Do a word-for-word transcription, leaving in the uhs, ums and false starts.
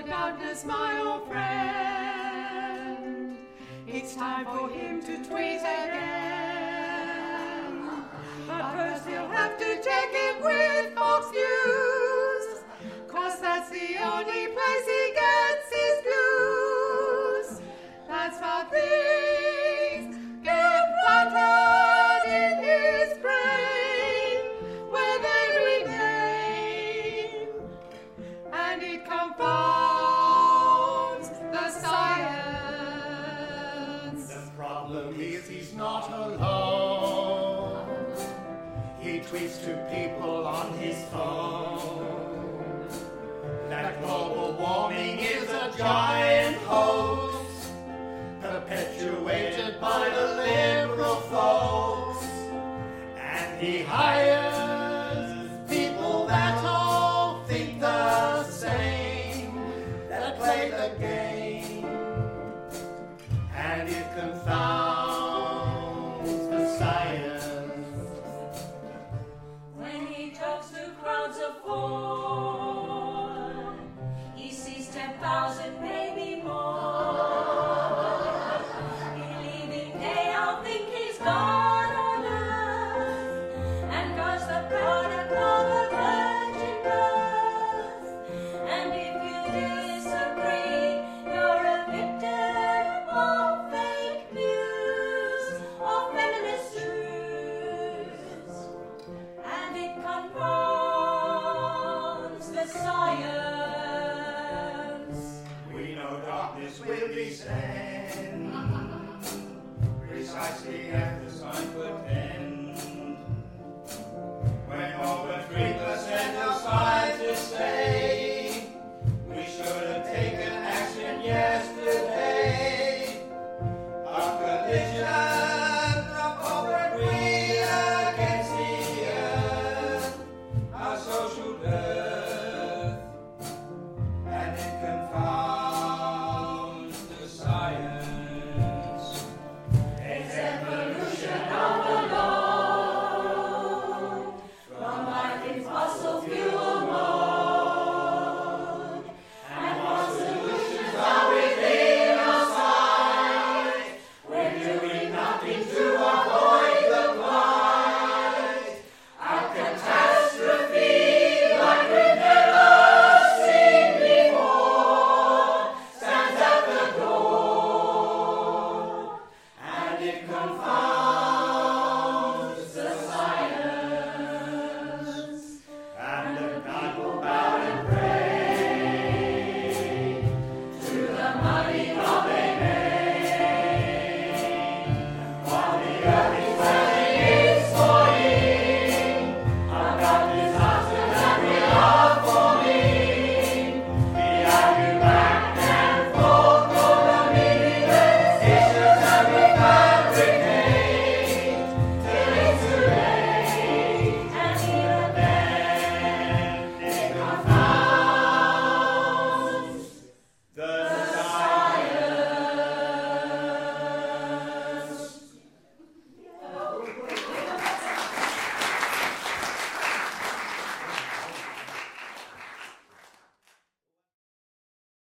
doubtless, my old friend, it's time for him to tweet again. But first he'll have to check it with Fox News, 'cause that's the only place he gets his views. That's how things get flattered in his brain, where they remain, and it confounds the science. The problem is he's not alone. He tweets to people